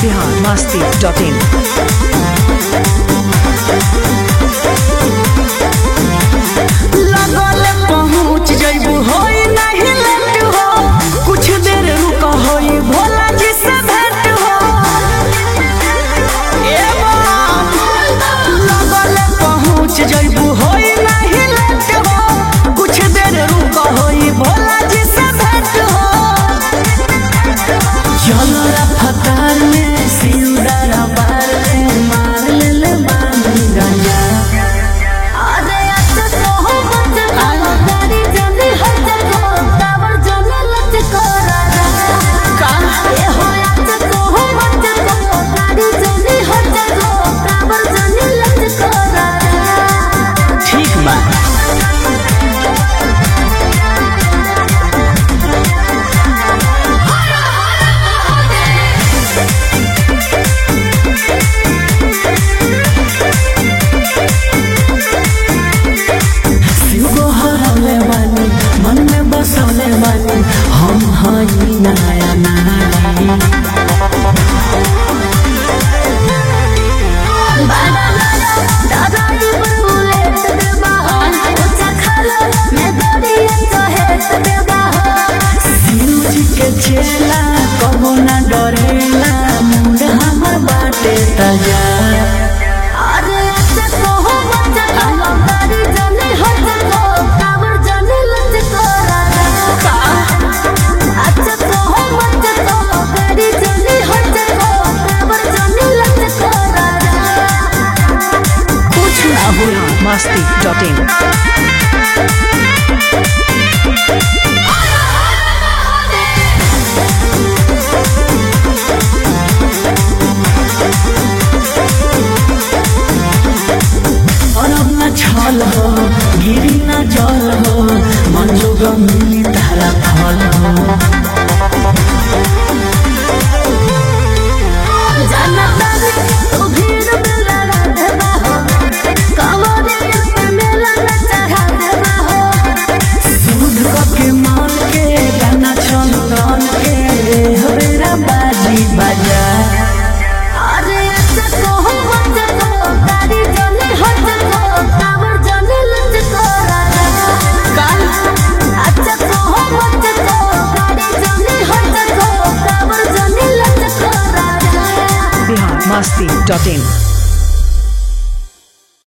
biharmasti.in लगल पहुँच जइबू होई नहीं लेट हो कुछ देर रुका होई भोला जी से भेंट हो लगल पहुँच जइबू होई नहीं लेट हो कुछ देर रुका होई भोला जी से भेंट हो चलो रफ्तार में सिंदरा बार में मार ले बांधी गंजा हम हई नया नारी के चेला कबो न डरेला मुंड हमर बाटे तजा biharmasti.in छल हो गिरी न जल हो मन जोग मिली तारा फल हो दूध के मान के गाना चंदन के हवेरा बाजी बजा biharmasti.in